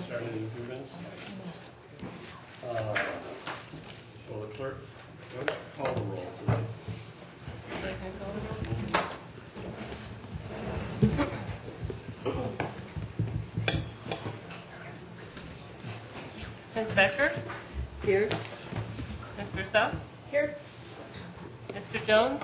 starting improvements. Will the clerk call the roll, please? Ms. Becker? Here. Mr. Suff? Here. Mr. Jones?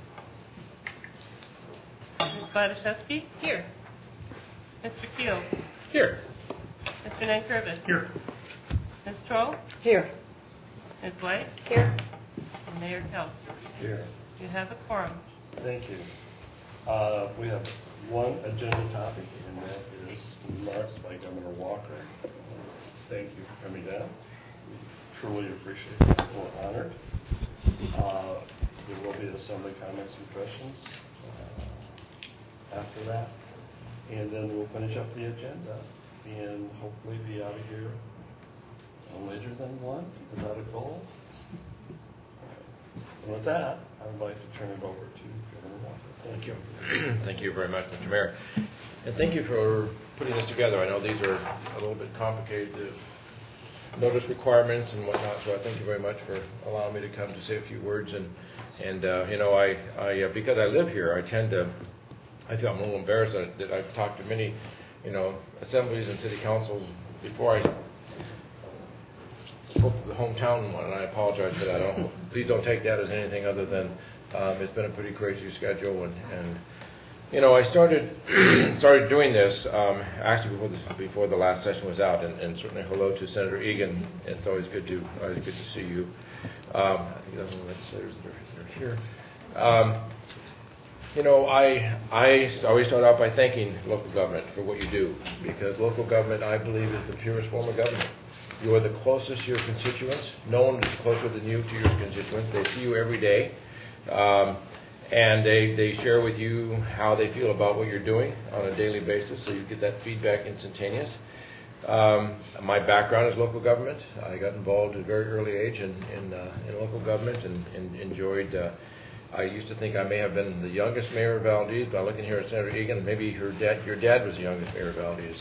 Ms. Gladaszewski? Here. Mr. Keel? Here. Mr. Nankervis? Here. Ms. Troll? Here. Ms. White? Here. And Mayor Kelch. Here. You have a quorum. Thank you. We have one agenda topic, and that is remarks by Governor Walker. Thank you for coming down. We truly appreciate it. We're honored. There will be assembly comments and questions after that. And then we'll finish up the agenda and hopefully be out of here no later than 1. Is that a goal? And with that, I would like to turn it over to Governor Walker. Thank you. Thank you very much, Mr. Mayor. And thank you for putting this together. I know these are a little bit complicated, notice requirements and whatnot, so I thank you very much for allowing me to come to say a few words. And you know, I because I live here, I feel I'm a little embarrassed that I've talked to many, you know, assemblies and city councils before I spoke to the hometown one, and I apologize for that. Please don't take that as anything other than it's been a pretty crazy schedule, and you know, I started doing this actually before the last session was out, and certainly hello to Senator Egan. It's always good to see you. I think that's one of the legislators that are here. You know, I always start out by thanking local government for what you do, because local government, I believe, is the purest form of government. You are the closest to your constituents. No one is closer than you to your constituents. They see you every day, and they share with you how they feel about what you're doing on a daily basis, so you get that feedback instantaneous. My background is local government. I got involved at a very early age in local government and enjoyed. I used to think I may have been the youngest mayor of Valdez, but looking here at Senator Egan, maybe your dad was the youngest mayor of Valdez.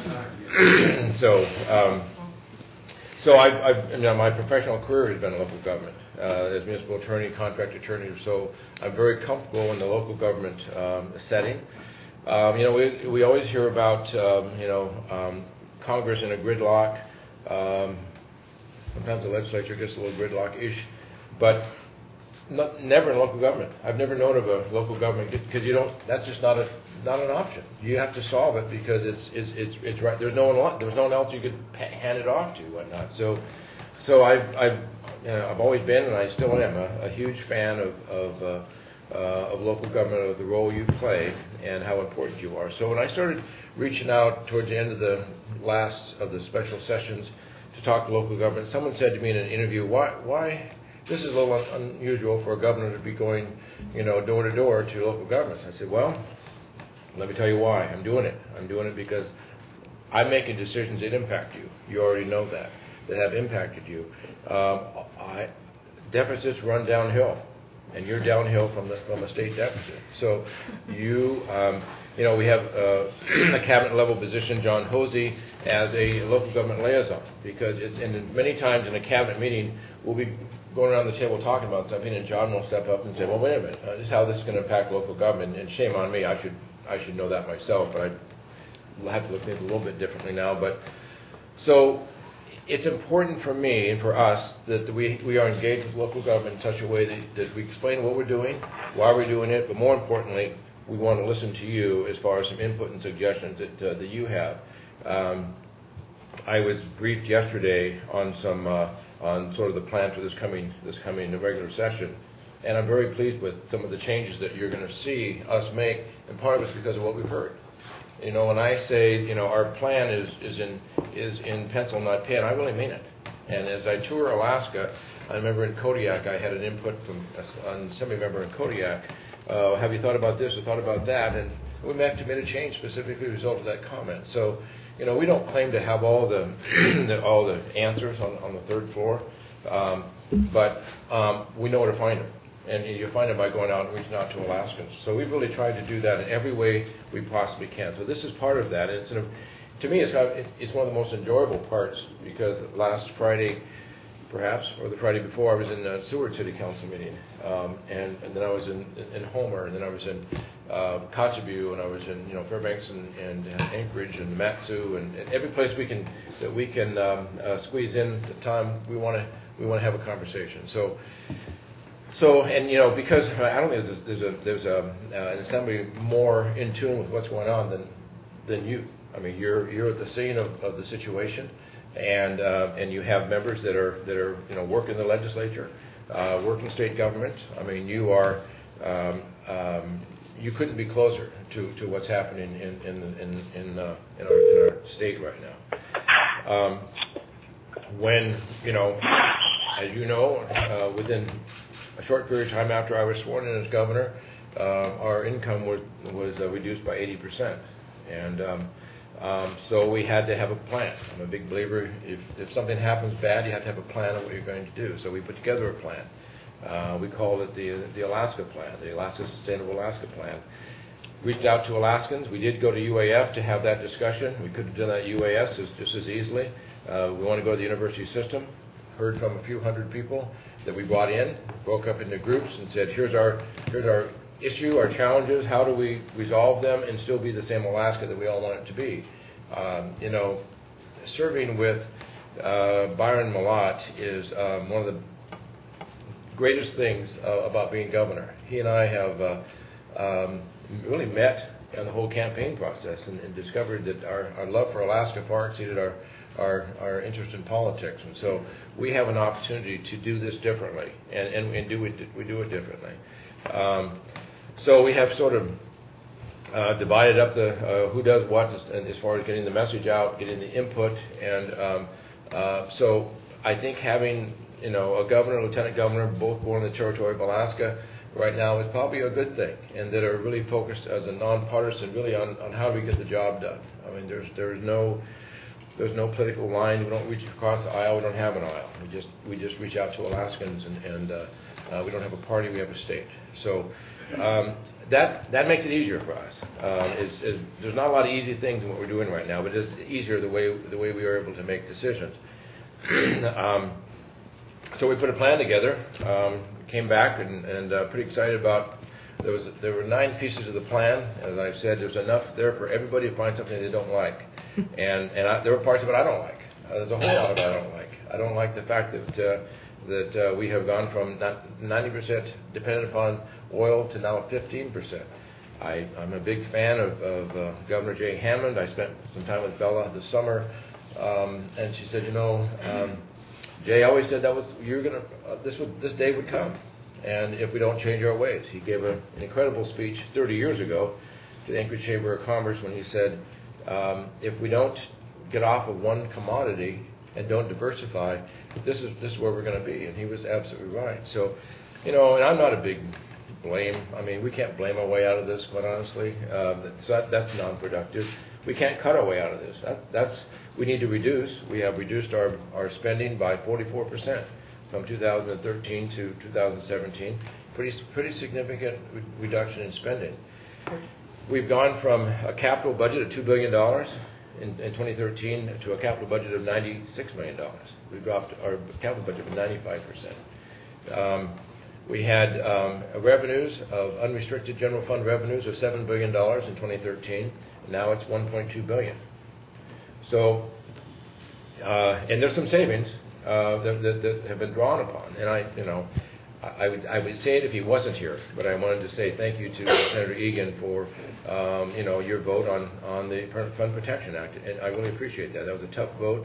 So I've you know, my professional career has been in local government as municipal attorney, contract attorney. So I'm very comfortable in the local government setting. You know, we always hear about you know, Congress in a gridlock. Sometimes the legislature gets a little gridlock-ish, but never in local government. I've never known of a local government because you don't. That's just not an option. You have to solve it because it's right. There's no one else you could hand it off to, whatnot. So I've always been, and I still am, a huge fan of local government, of the role you play, and how important you are. So when I started reaching out towards the end of the last of the special sessions to talk to local government, someone said to me in an interview, why this is a little unusual for a governor to be going, you know, door to door to local governments. I said, well, let me tell you why. I'm doing it. I'm doing it because I'm making decisions that impact you. You already know that have impacted you. Deficits run downhill, and you're downhill from a state deficit. So you know, we have a cabinet level position, John Hosey, as a local government liaison, because it's many times in a cabinet meeting we'll be going around the table talking about something, and John will step up and say, well, wait a minute, this is how this is going to impact local government, and shame on me, I should know that myself, but I'll have to look at it a little bit differently now. But so it's important for me and for us that we are engaged with local government in such a way that we explain what we're doing, why we're doing it, but more importantly, we want to listen to you as far as some input and suggestions that you have. I was briefed yesterday on some on sort of the plan for this coming regular session, and I'm very pleased with some of the changes that you're going to see us make, and part of it's because of what we've heard. You know, when I say, you know, our plan is in pencil, not pen, I really mean it. And as I tour Alaska, I remember in Kodiak, I had an input from an assembly member in Kodiak. Have you thought about this or thought about that? And we may have to make a change specifically as a result of that comment. So, you know, we don't claim to have all the all the answers on the third floor, but we know where to find them. And you find them by going out and reaching out to Alaskans. So we've really tried to do that in every way we possibly can. So this is part of that. to me, it's one of the most enjoyable parts, because last Friday, perhaps, or the Friday before, I was in a Seward City Council meeting, and then I was in Homer, and then I was in Kotzebue, and I was in Fairbanks and Anchorage and Matsu, and every place we can squeeze in the time we want to have a conversation. So, and because I don't think there's an assembly more in tune with what's going on than you. I mean, you're at the scene of the situation, and you have members that are work in the legislature, work in state government. I mean, you are you couldn't be closer to what's happening in our state right now. When as you know, within a short period of time after I was sworn in as governor, our income was reduced by 80%, and so we had to have a plan. I'm a big believer, if something happens bad, you have to have a plan of what you're going to do. So we put together a plan. We called it the Alaska Plan, the Alaska Sustainable Alaska Plan. Reached out to Alaskans. We did go to UAF to have that discussion. We could have done that at UAS just as easily. We want to go to the university system. Heard from a few hundred people that we brought in, broke up into groups, and said, here's our issue, our challenges, how do we resolve them and still be the same Alaska that we all want it to be. Serving with Byron Malott is one of the greatest things about being governor. He and I have really met in the whole campaign process and discovered that our love for Alaska far exceeded our interest in politics, and so we have an opportunity to do this differently, and we do it differently. So we have sort of divided up the who does what as far as getting the message out, getting the input, and so I think having a governor, lieutenant governor, both born in the territory of Alaska right now is probably a good thing, and that are really focused as a nonpartisan, really on how do we get the job done. I mean, there's no political line. We don't reach across the aisle. We don't have an aisle. We just reach out to Alaskans, and we don't have a party. We have a state. So that makes it easier for us. There's not a lot of easy things in what we're doing right now, but it's easier the way we are able to make decisions. So we put a plan together. Came back and pretty excited about. There were 9 pieces of the plan. As I've said, there's enough there for everybody to find something they don't like. And there were parts of it I don't like. There's a whole lot of it I don't like. I don't like the fact that we have gone from 90% dependent upon oil to now 15%. I'm a big fan of Governor Jay Hammond. I spent some time with Bella this summer, and she said, Jay always said this day would come, and if we don't change our ways. He gave an incredible speech 30 years ago to the Anchorage Chamber of Commerce when he said, if we don't get off of one commodity and don't diversify, this is where we're going to be. And he was absolutely right. So, and I'm not a big blame. I mean, we can't blame our way out of this, quite honestly. That's non-productive. We can't cut our way out of this. We need to reduce. We have reduced our spending by 44% from 2013 to 2017. Pretty significant reduction in spending. We've gone from a capital budget of $2 billion in 2013 to a capital budget of $96 million. We dropped our capital budget by 95%. We had revenues of unrestricted general fund revenues of $7 billion in 2013. Now it's $1.2 billion. So, and there's some savings that have been drawn upon. And I would say it if he wasn't here, but I wanted to say thank you to Senator Egan for your vote on the Fund Protection Act, and I really appreciate that. That was a tough vote.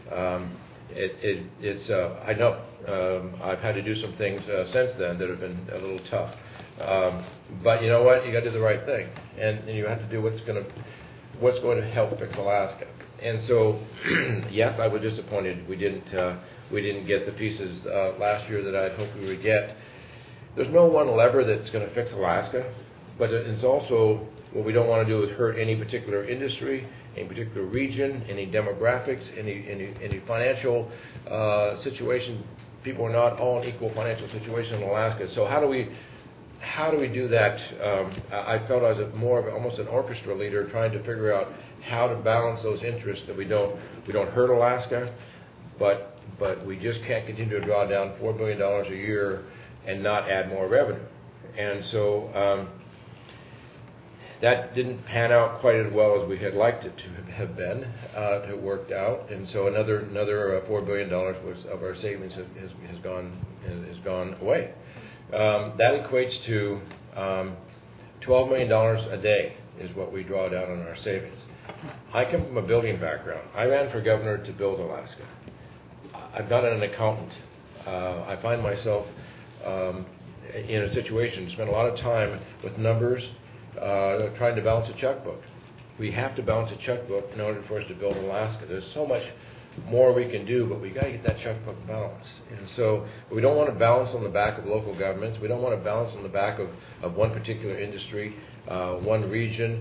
I know I've had to do some things since then that have been a little tough, but you know what? You got to do the right thing, and you have to do what's going to help fix Alaska. And so, yes, I was disappointed we didn't get the pieces last year that I'd hoped we would get. There's no one lever that's going to fix Alaska, but it's also what we don't want to do is hurt any particular industry, any particular region, any demographics, any financial situation. People are not all in equal financial situation in Alaska. So how do we how do we do that? I felt I was more of almost an orchestra leader trying to figure out how to balance those interests, that we don't hurt Alaska, but we just can't continue to draw down $4 billion a year and not add more revenue. And so that didn't pan out quite as well as we had liked it to have been, to have worked out. And so another $4 billion of our savings has gone away. That equates to $12 million a day is what we draw down on our savings. I come from a building background. I ran for governor to build Alaska. I'm not an accountant. I find myself in a situation to spend a lot of time with numbers, trying to balance a checkbook. We have to balance a checkbook in order for us to build Alaska. There's so much more we can do, but we got to get that checkbook balanced. And so we don't want to balance on the back of local governments. We don't want to balance on the back of one particular industry, one region.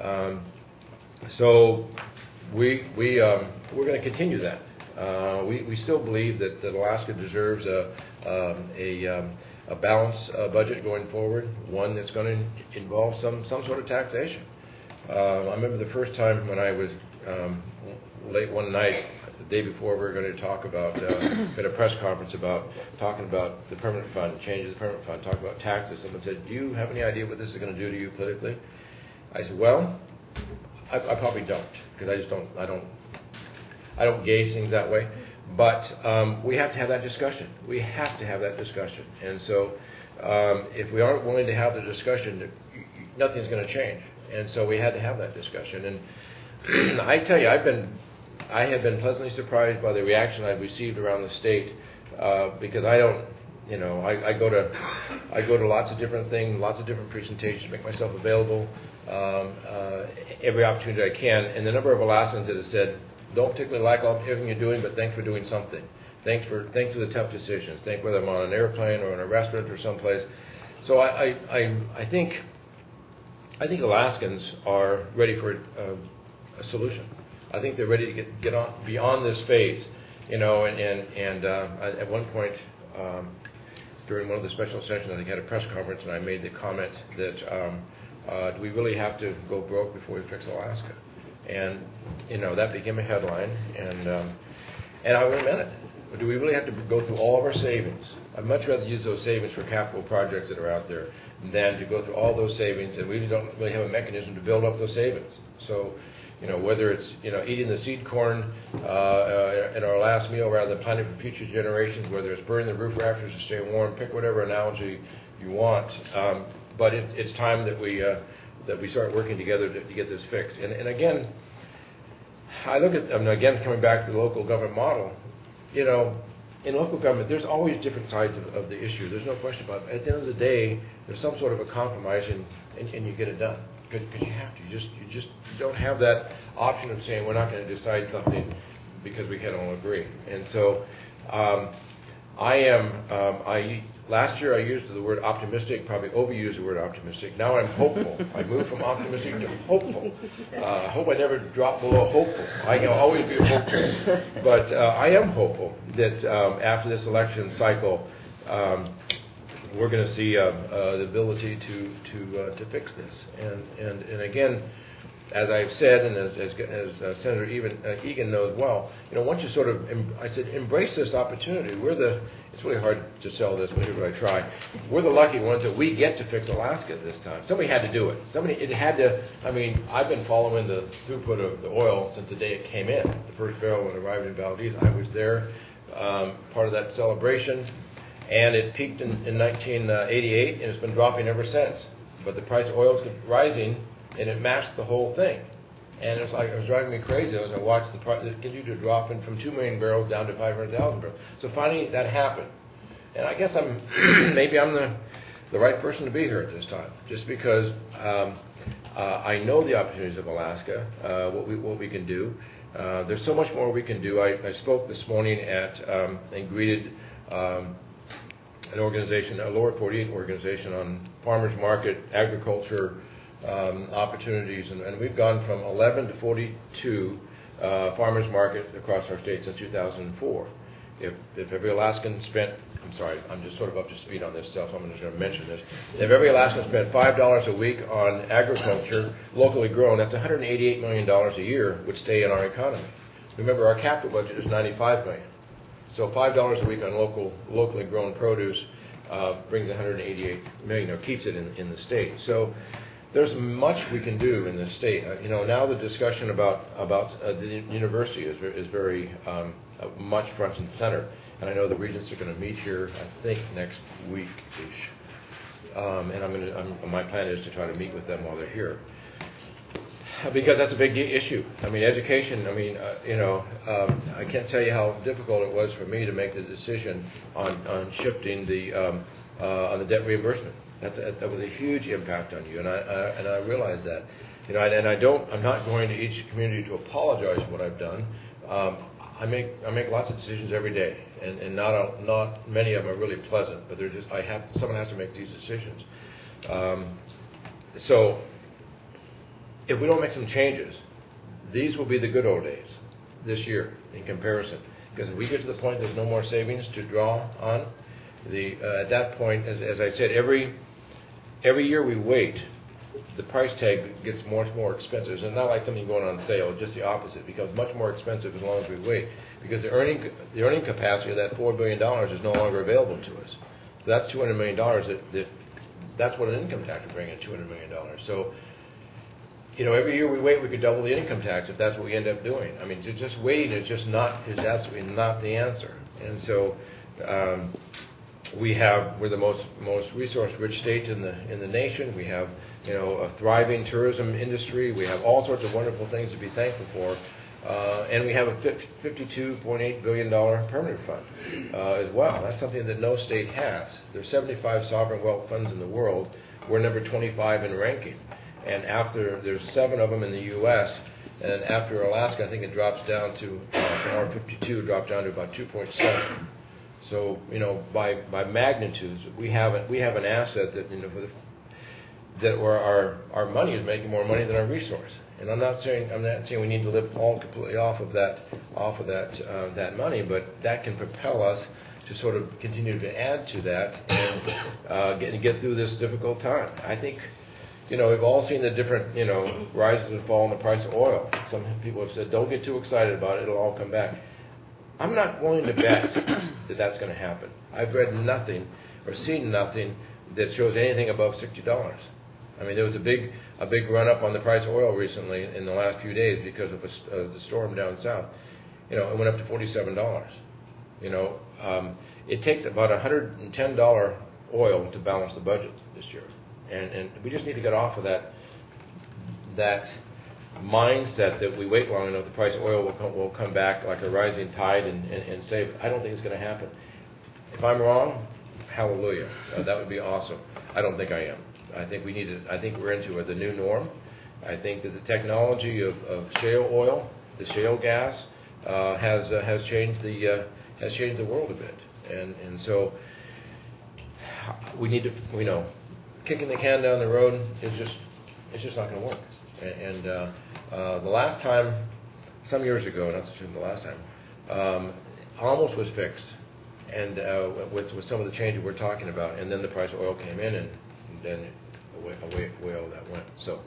So we're going to continue that. We still believe that Alaska deserves a balanced budget going forward, one that's going to involve some sort of taxation. I remember the first time when I was late one night, the day before, we were going to talk about, at a press conference talking about the permanent fund, changes the permanent fund, talking about taxes. Someone said, "Do you have any idea what this is going to do to you politically?" I said, "Well, I probably don't, because I don't gauge things that way. But we have to have that discussion. We have to have that discussion. And so if we aren't willing to have the discussion, nothing's going to change. And so we had to have that discussion. And I tell you, I have been pleasantly surprised by the reaction I've received around the state, because I go to lots of different things, lots of different presentations, make myself available every opportunity I can. And the number of Alaskans that have said, "Don't particularly like everything you're doing, but thanks for doing something. Thanks for the tough decisions. Thanks whether I'm on an airplane or in a restaurant or someplace." So I think Alaskans are ready for a solution. I think they're ready to get on beyond this phase, And at one point during one of the special sessions, I think I had a press conference, and I made the comment that do we really have to go broke before we fix Alaska? And that became a headline, and I really meant it. Do we really have to go through all of our savings? I'd much rather use those savings for capital projects that are out there than to go through all those savings, and we don't really have a mechanism to build up those savings. So, whether it's eating the seed corn in our last meal rather than planting for future generations, whether it's burning the roof rafters to stay warm, pick whatever analogy you want. But it's time that we start working together to get this fixed. And again, I look at, again, coming back to the local government model, in local government, there's always different sides of the issue. There's no question about it. At the end of the day, there's some sort of a compromise, and you get it done. Because you have to. You just don't have that option of saying we're not going to decide something because we can't all agree. And so last year I used the word optimistic, probably overused the word optimistic. Now I'm hopeful. I moved from optimistic to hopeful. I hope I never drop below hopeful. I can always be hopeful. But I am hopeful that after this election cycle, we're going to see the ability to fix this. And again, as I've said, and as Senator Egan knows well, once you sort of, I said, embrace this opportunity. It's really hard to sell this, whenever I try. We're the lucky ones that we get to fix Alaska at this time. Somebody had to do it. I've been following the throughput of the oil since the day it came in. The first barrel when it arrived in Valdez, I was there, part of that celebration. And it peaked in 1988, and it's been dropping ever since. But the price of oil is rising, and it matched the whole thing. And it was driving me crazy as I watched the price continue to drop from 2 million barrels down to 500,000 barrels. So finally, that happened. And I guess maybe I'm the right person to be here at this time, just because I know the opportunities of Alaska, what we can do. There's so much more we can do. I spoke this morning and greeted an organization, a Lower 48 organization on farmers market, agriculture opportunities, and we've gone from 11 to 42 farmers markets across our state since 2004. If every Alaskan spent, I'm sorry, I'm just sort of up to speed on this stuff, so I'm just going to mention this. If every Alaskan spent $5 a week on agriculture, locally grown, that's $188 million a year would stay in our economy. Remember, our capital budget is $95 million. So $5 a week on locally grown produce brings $188 million, or keeps it in the state. So there's much we can do in the state. Now the discussion about the university is very much front and center, and I know the regents are going to meet here, I think, next week-ish, and my plan is to try to meet with them while they're here, because that's a big issue. Education. I can't tell you how difficult it was for me to make the decision on shifting on the debt reimbursement. That was a huge impact on you, and I realize that. I'm not going to each community to apologize for what I've done. I make lots of decisions every day, and not many of them are really pleasant, but someone has to make these decisions. So if we don't make some changes, these will be the good old days this year in comparison. Because if we get to the point there's no more savings to draw on, at that point, as I said, every year we wait, the price tag gets more expensive. It's not like something going on sale, it's just the opposite. It becomes much more expensive as long as we wait, because the earning capacity of that $4 billion is no longer available to us. So that's $200 million. That's what an income tax would bring in, $200 million. So, every year we wait, we could double the income tax if that's what we end up doing. Just waiting is absolutely not the answer. And so we're the most resource-rich state in the nation. We have a thriving tourism industry. We have all sorts of wonderful things to be thankful for, and we have a $52.8 billion permanent fund as well. That's something that no state has. There's 75 sovereign wealth funds in the world. We're number 25 in ranking, and there's 7 of them in the U.S. And after Alaska, I think it drops down to from our 52 dropped down to about 2.7. So, by magnitudes, we have an asset that where our money is making more money than our resource. And I'm not saying we need to live all completely off of that money, but that can propel us to sort of continue to add to that and get through this difficult time. I think, we've all seen the different, rises and falls in the price of oil. Some people have said, don't get too excited about it, it'll all come back. I'm not willing to bet that that's going to happen. I've read nothing or seen nothing that shows anything above $60. There was a big run-up on the price of oil recently in the last few days because of the storm down south. It went up to $47. It takes about $110 oil to balance the budget this year. And we just need to get off of that mindset that we wait long enough, the price of oil will come back like a rising tide and save. I don't think it's going to happen. If I'm wrong, hallelujah. That would be awesome. I don't think I am. I think we're into the new norm. I think that the technology of shale oil, the shale gas, has changed the world a bit. And so we need to, kicking the can down the road it's just not going to work. And the last time, some years ago, not the last time, almost was fixed, and with some of the changes we're talking about, and then the price of oil came in, and then away all that went. So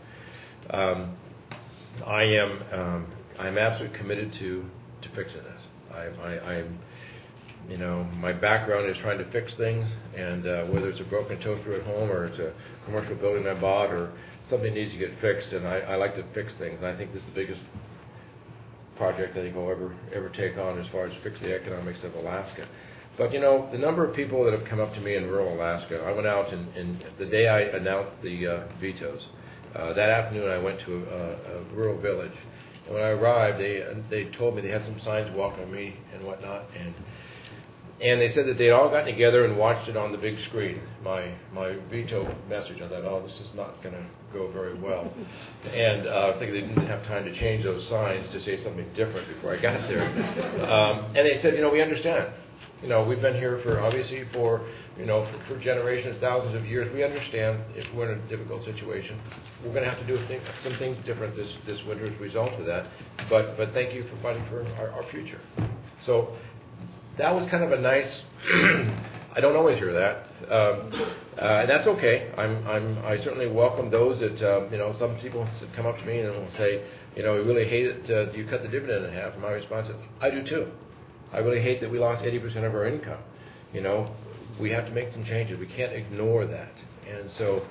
I'm absolutely committed to fixing this. My background is trying to fix things, and whether it's a broken toaster at home or it's a commercial building I bought or something needs to get fixed, and I like to fix things. And I think this is the biggest project I think I'll ever take on as far as fix the economics of Alaska. But the number of people that have come up to me in rural Alaska, I went out and the day I announced the vetoes, that afternoon I went to a rural village. And when I arrived, they told me they had some signs welcoming me and whatnot, and they said that they'd all gotten together and watched it on the big screen, my veto message. I thought, this is not going to go very well. And I think they didn't have time to change those signs to say something different before I got there. And they said, we understand. We've been here for generations, thousands of years. We understand if we're in a difficult situation. We're going to have to do some things different this winter as a result of that. But thank you for fighting for our future. So that was kind of a nice. I don't always hear that, and that's okay. I certainly welcome those that some people come up to me and will say, we really hate it. You cut the dividend in half. And my response is, I do too. I really hate that we lost 80% of our income. We have to make some changes. We can't ignore that. And so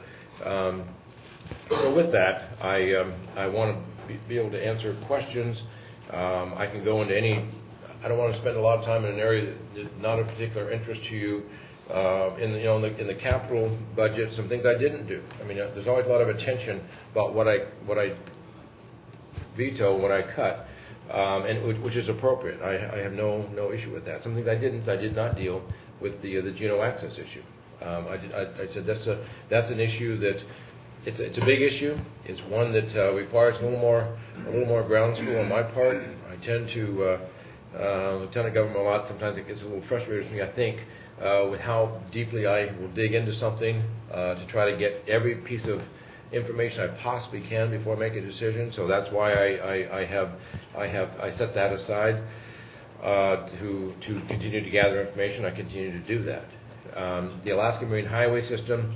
with that, I want to be able to answer questions. I can go into any. I don't want to spend a lot of time in an area that's not of particular interest to you. In the capital budget, some things I didn't do. I mean, there's always a lot of attention about what I veto, what I cut, and which is appropriate. I have no issue with that. Some things I did not deal with the Geno access issue. I said that's an issue that it's a big issue. It's one that requires a little more ground school on my part. I tend to Lieutenant Governor a lot. Sometimes it gets a little frustrating for me, I think, with how deeply I will dig into something to try to get every piece of information I possibly can before I make a decision. So that's why I set that aside to continue to gather information. I continue to do that. The Alaska Marine Highway System.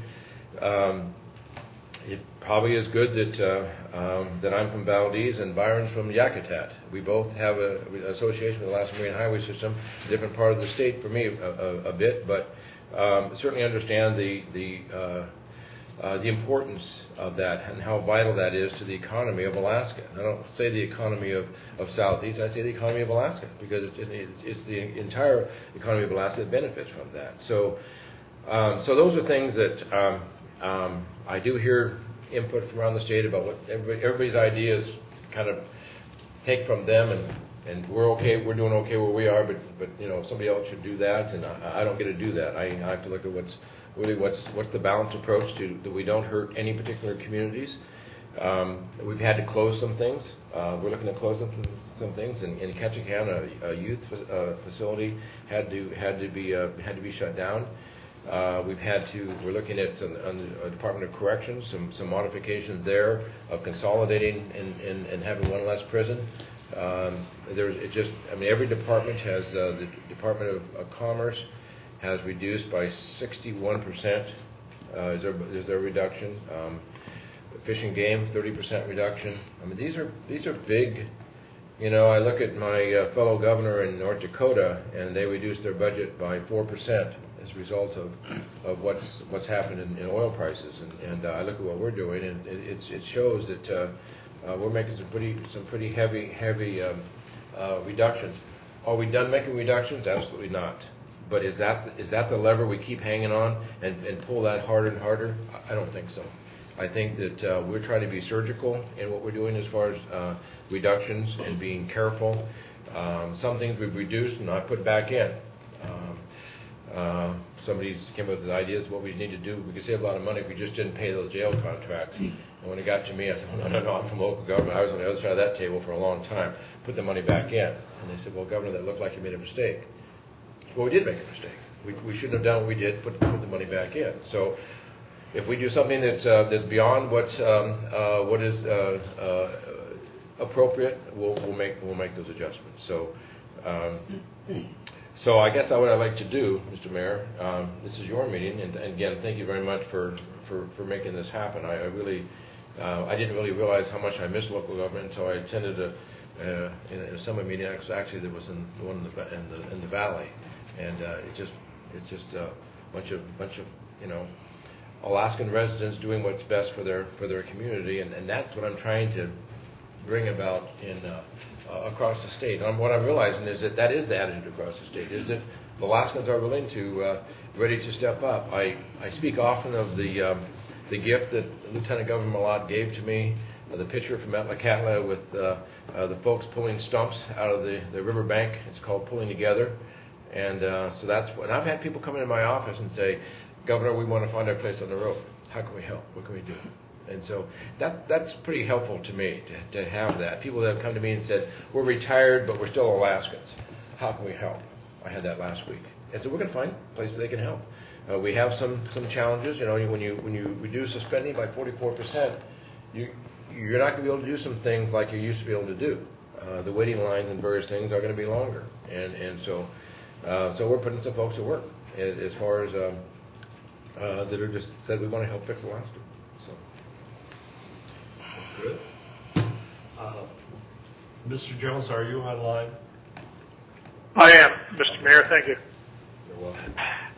It probably is good that I'm from Valdez and Byron's from Yakutat. We both have an association with the Alaska Marine Highway System, a different part of the state for me a bit, but certainly understand the importance of that and how vital that is to the economy of Alaska. I don't say the economy of Southeast, I say the economy of Alaska, because it's the entire economy of Alaska that benefits from that. So those are things that I do hear input from around the state about what everybody's ideas kind of take from them, and we're doing okay where we are, but somebody else should do that, and I don't get to do that. I have to look at what's the balanced approach to that we don't hurt any particular communities. We've had to close some things. We're looking to close some things in Ketchikan. A youth facility had to be shut down. We're looking at on the Department of Corrections, some modifications there of consolidating and having one less prison. Every department has, the Department of Commerce has reduced by 61%, is their reduction. Fish and Game, 30% reduction. I mean, these are big. I look at my fellow governor in North Dakota, and they reduced their budget by 4%. As a result of what's happened in oil prices, and I look at what we're doing, and it shows that we're making some pretty heavy reductions. Are we done making reductions? Absolutely not. But is that the lever we keep hanging on and pull that harder and harder? I don't think so. I think that we're trying to be surgical in what we're doing as far as reductions and being careful. Some things we've reduced and not put back in. Somebody came up with ideas of what we need to do. We could save a lot of money if we just didn't pay those jail contracts. And when it got to me, I said, no, I'm from local government. I was on the other side of that table for a long time. Put the money back in. And they said, well, Governor, that looked like you made a mistake. Well, we did make a mistake. We shouldn't have done what we did, put the money back in. So if we do something that's beyond what is appropriate, we'll make those adjustments. So I guess what I'd like to do, Mr. Mayor, this is your meeting, and again, thank you very much for making this happen. I didn't really realize how much I missed local government until I attended a summer meeting. Actually, there was one in the valley, and it's just a bunch of Alaskan residents doing what's best for their community, and that's what I'm trying to bring about across the state. And what I'm realizing is that is the attitude across the state, is that Alaskans are willing to, ready to step up. I speak often of the gift that Lieutenant Governor Malott gave to me, the picture from Metlakatla with the folks pulling stumps out of the riverbank. It's called Pulling Together. And so that's what, and I've had people come into my office and say, Governor, we want to find our place on the road. How can we help? What can we do? And so that's pretty helpful to me to have that. People that have come to me and said, we're retired, but we're still Alaskans. How can we help? I had that last week. And so we're going to find places they can help. We have some challenges. When you reduce the spending by 44%, you're not going to be able to do some things like you used to be able to do. The waiting lines and various things are going to be longer. And so So we're putting some folks to work as far as that are just said we want to help fix Alaska. So. Good. Mr. Jones, are you online? I am, Mr. Mayor. Thank you. You're welcome.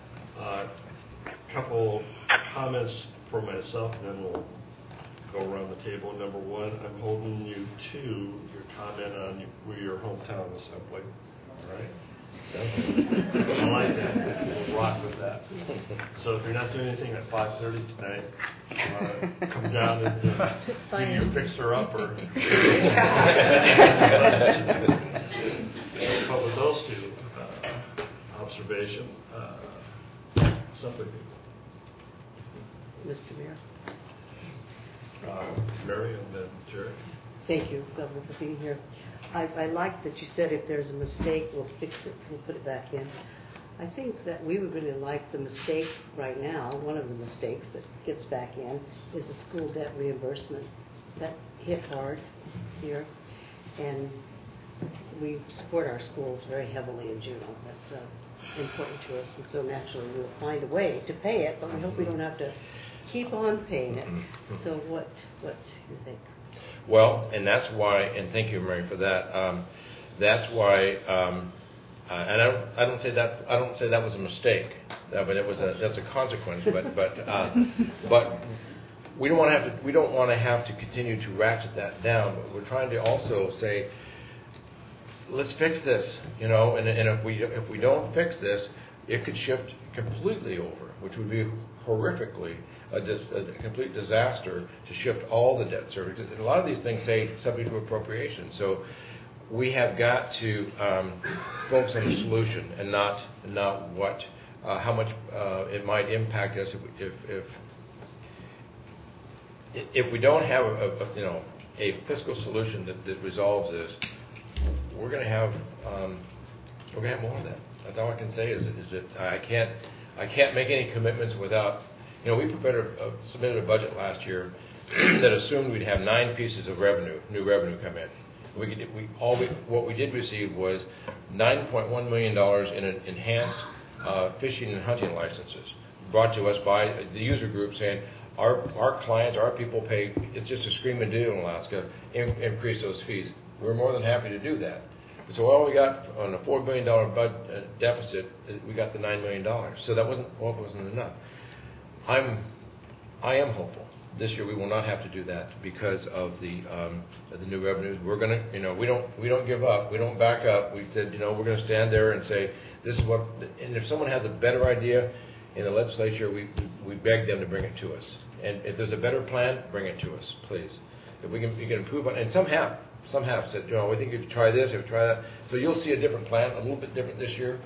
Couple comments for myself, and then we'll go around the table. Number one, I'm holding you to your comment on your hometown assembly. All right? I like that. We'll rock with that. So if you're not doing anything at 5:30 tonight, come down and give your fixer up or. But with those two observations, something. Mr. Mayor. Mary and then Jerry. Thank you, Governor, for being here. I like that you said if there's a mistake, we'll fix it, we'll put it back in. I think that we would really like the mistake right now, one of the mistakes that gets back in is the school debt reimbursement. That hit hard here, and we support our schools very heavily in Juneau. That's important to us, and so naturally we'll find a way to pay it, but we hope we don't have to keep on paying it. So what do you think? Well, and that's why, and thank you, Mary, for that. That's why, and I don't say that was a mistake, but that's a consequence. But we don't want to have to continue to ratchet that down. But we're trying to also say, let's fix this, and if we don't fix this, it could shift completely over, which would be horrifically a complete disaster to shift all the debt service. And a lot of these things say subject to appropriation. So we have got to focus on the solution and not what how much it might impact us if we don't have a fiscal solution that resolves this. We're going to have more of that. That's all I can say is that I can't make any commitments without. We submitted a budget last year that assumed we'd have 9 pieces of new revenue come in. What we did receive was $9.1 million in enhanced fishing and hunting licenses brought to us by the user group saying, our clients, our people pay, it's just a screaming deal in Alaska, increase those fees. We're more than happy to do that. So all we got on a $4 billion deficit, we got the $9 million. So that wasn't enough. I am hopeful. This year we will not have to do that because of the new revenues. We're going to, we don't give up. We don't back up. We said, we're going to stand there and say, this is what. And if someone has a better idea in the legislature, we beg them to bring it to us. And if there's a better plan, bring it to us, please. If we can improve on, and some have said, we think if you try this, if you try that. So you'll see a different plan, a little bit different this year.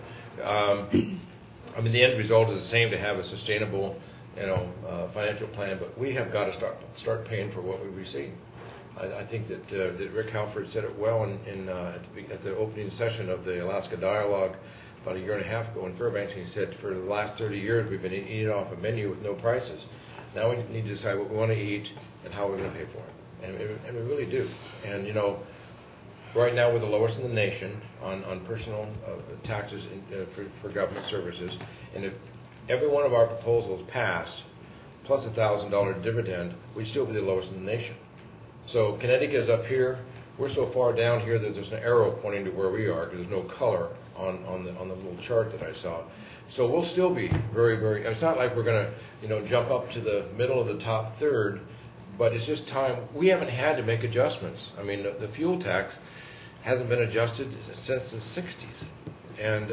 The end result is the same, to have a sustainable, financial plan, but we have got to start paying for what we receive. I think that Rick Halford said it well at the opening session of the Alaska Dialogue about a year and a half ago in Fairbanks. He said, for the last 30 years we've been eating off a menu with no prices. Now we need to decide what we want to eat and how we're going to pay for it, and we really do. And right now we're the lowest in the nation on personal taxes for government services, and if every one of our proposals passed, plus a $1,000 dividend, we'd still be the lowest in the nation. So Connecticut is up here. We're so far down here that there's an arrow pointing to where we are because there's no color on the little chart that I saw. So we'll still be very, very. It's not like we're going to jump up to the middle of the top third, but it's just time. We haven't had to make adjustments. The fuel tax hasn't been adjusted since the 60s, and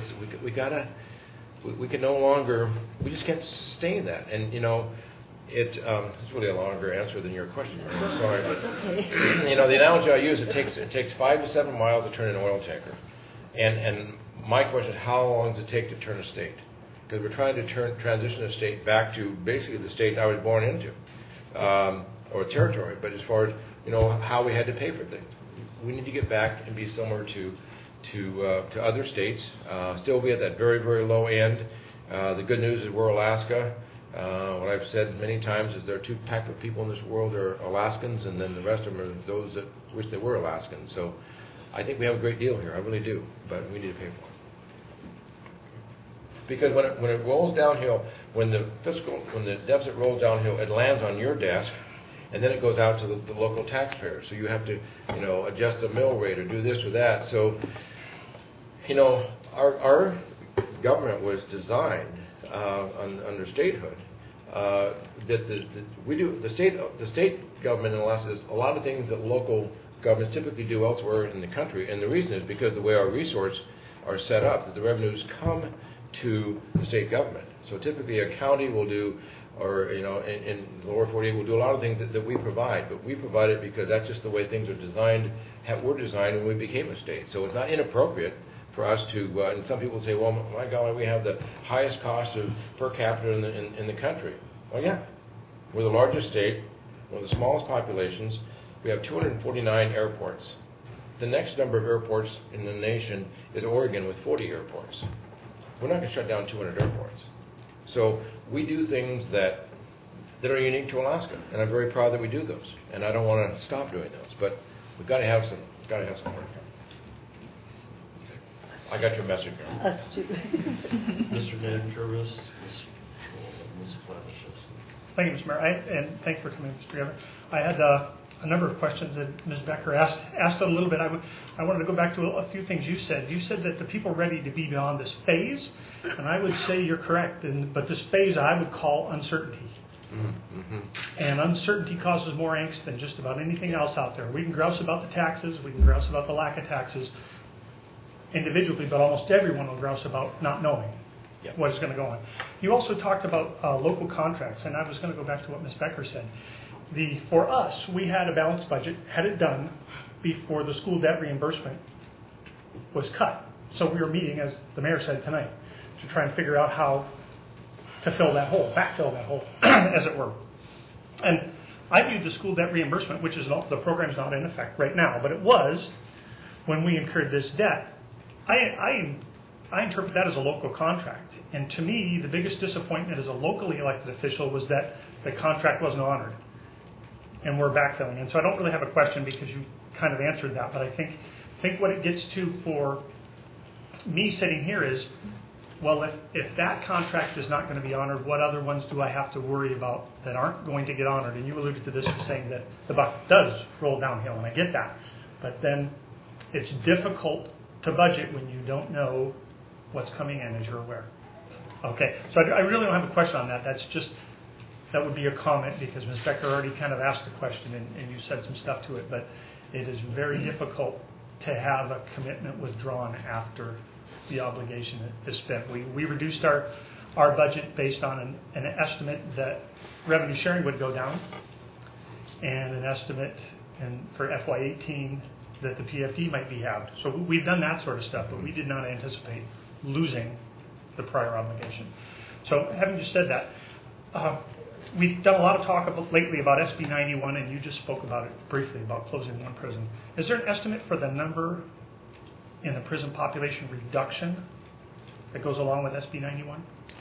we can no longer, we just can't sustain that. And, it's really a longer answer than your question. I'm sorry. But, the analogy I use, it takes 5 to 7 miles to turn an oil tanker. And my question is, how long does it take to turn a state? Because we're trying to transition a state back to basically the state I was born into, or a territory. But as far as, how we had to pay for things, we need to get back and be similar to other states, still be at that very, very low end. The good news is we're Alaska. What I've said many times is there are 2 types of people in this world. There are Alaskans, and then the rest of them are those that wish they were Alaskans. So I think we have a great deal here. I really do, but we need to pay for it. Because when it rolls downhill, when the deficit rolls downhill, it lands on your desk, and then it goes out to the local taxpayer. So you have to, adjust the mill rate or do this or that. So, our government was designed under statehood. The state government in Alaska does a lot of things that local governments typically do elsewhere in the country, and the reason is because the way our resorts are set up, that the revenues come to the state government. So typically a county will do, or in the lower 48 will do a lot of things that we provide, but we provide it because that's just the way things are designed, were designed when we became a state. So it's not inappropriate for us to, and some people say, well, my God, we have the highest cost of per capita in the country. Well, yeah, we're the largest state, one of the smallest populations. We have 249 airports. The next number of airports in the nation is Oregon with 40 airports. We're not going to shut down 200 airports. So we do things that are unique to Alaska, and I'm very proud that we do those. And I don't want to stop doing those, but we've got to have some work. I got your message. Us too. Mr. Dan Jervis, Ms. Flavish. Thank you, Mr. Mayor, and thank you for coming, Mr. Governor. I had a number of questions that Ms. Becker asked a little bit. I wanted to go back to a few things you said. You said that the people are ready to be beyond this phase, and I would say you're correct. But this phase I would call uncertainty. Mm-hmm. And uncertainty causes more angst than just about anything else out there. We can grouse about the taxes. We can grouse about the lack of taxes individually, but almost everyone will grouse about not knowing what is going to go on. You also talked about local contracts, and I was going to go back to what Ms. Becker said. For us, we had a balanced budget, had it done before the school debt reimbursement was cut. So we were meeting, as the mayor said tonight, to try and figure out how to backfill that hole, as it were. And I viewed the school debt reimbursement, which is the program's not in effect right now, but it was when we incurred this debt. I interpret that as a local contract. And to me, the biggest disappointment as a locally elected official was that the contract wasn't honored. And we're backfilling. And so I don't really have a question because you kind of answered that. But I think what it gets to for me sitting here is, well, if that contract is not going to be honored, what other ones do I have to worry about that aren't going to get honored? And you alluded to this as saying that the buck does roll downhill, and I get that. But then it's difficult to budget when you don't know what's coming in, as you're aware. Okay, so I really don't have a question on that. That would be a comment because Ms. Becker already kind of asked the question and you said some stuff to it, but it is very difficult to have a commitment withdrawn after the obligation is spent. We reduced our budget based on an estimate that revenue sharing would go down and an estimate for FY18 that the PFD might be halved. So we've done that sort of stuff, but we did not anticipate losing the prior obligation. So having just said that, we've done a lot of talk lately about SB 91, and you just spoke about it briefly, about closing one prison. Is there an estimate for the number in the prison population reduction that goes along with SB 91?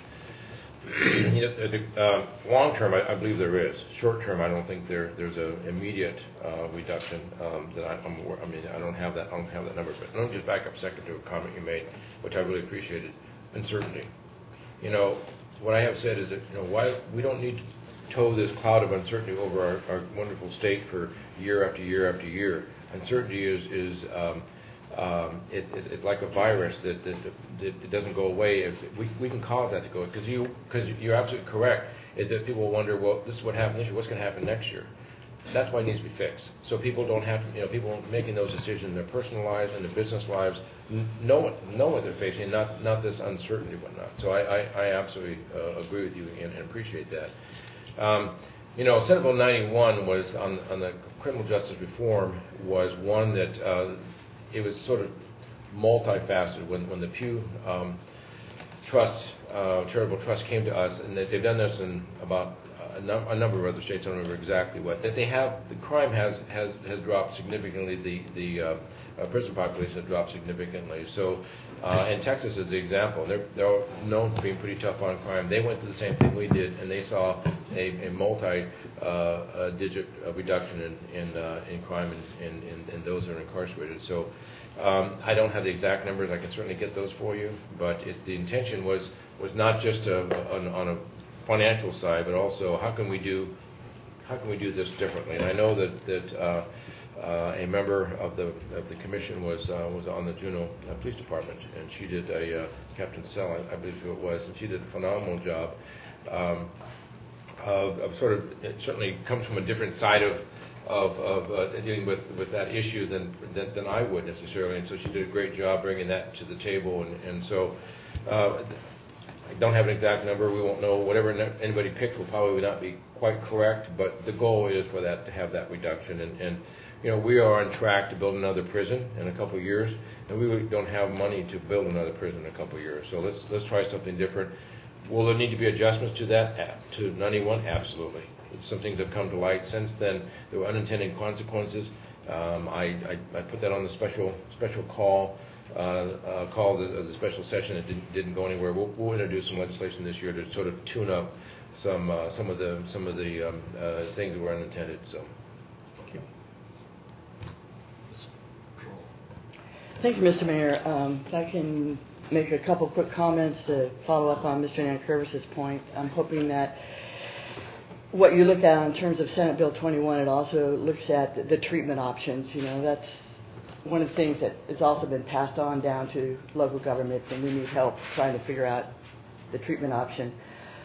Long term, I believe there is. Short term, I don't think there's an immediate reduction that I'm aware. I mean, I don't have that number. But let me just back up a second to a comment you made, which I really appreciated. Uncertainty. What I have said is that why we don't need to tow this cloud of uncertainty over our wonderful state for year after year after year. Uncertainty is it's like a virus that it doesn't go away. We can cause that to go because you're absolutely correct. Is that people wonder, well, this is what happened this year. What's going to happen next year? That's why it needs to be fixed. So people don't have to. People making those decisions in their personal lives and their business lives know what they're facing, not this uncertainty and whatnot. So I absolutely agree with you and appreciate that. Senate Bill 91 was on the criminal justice reform was one that it was sort of multifaceted. When the Pew Trust, charitable trust, came to us, and they've done this in about a number of other states. I don't remember exactly what. That they have the crime has dropped significantly. The prison population had dropped significantly. So, and Texas is the example. They're known for being pretty tough on crime. They went through the same thing we did, and they saw a multi-digit reduction in crime in those that are incarcerated. So, I don't have the exact numbers. I can certainly get those for you, but the intention was not just on a financial side, but also how can we do this differently? And I know that a member of the commission was on the Juneau Police Department, and she did Captain Sell, I believe who it was, and she did a phenomenal job of sort of, it certainly comes from a different side of dealing with that issue than I would necessarily, and so she did a great job bringing that to the table, and so I don't have an exact number. We won't know. Whatever anybody picks will probably not be quite correct, but the goal is for that to have that reduction, and you know, we are on track to build another prison in a couple of years, and we really don't have money to build another prison in a couple of years. So let's try something different. Will there need to be adjustments to that? To 91? Absolutely. Some things have come to light since then. There were unintended consequences. I put that on the special call. The special session. It didn't go anywhere. We'll introduce some legislation this year to sort of tune up some of the things that were unintended. So. Thank you, Mr. Mayor. If I can make a couple quick comments to follow up on Mr. Nankervis's point. I'm hoping that what you look at in terms of Senate Bill 21, it also looks at the treatment options. You know, that's one of the things that has also been passed on down to local governments, and we need help trying to figure out the treatment option.